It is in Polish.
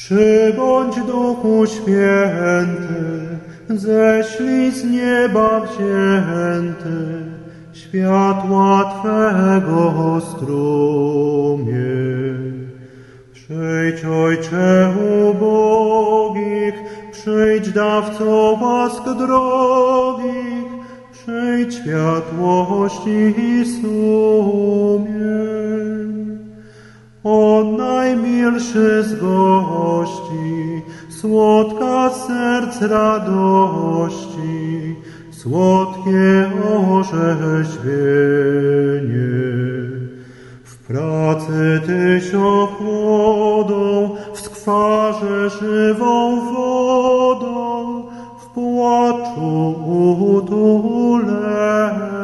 Przybądź Duchu Święty, ześlij z nieba wzięty światła Twego strumień. Przyjdź, Ojcze ubogich, przyjdź dawco łask drogich, przyjdź światłości i sumień. O najmilszy z gości, słodka z serc radości, słodkie orzeźwienie. W pracy Tyś ochłodą, w skwarze żywą wodą, w płaczu utulenie.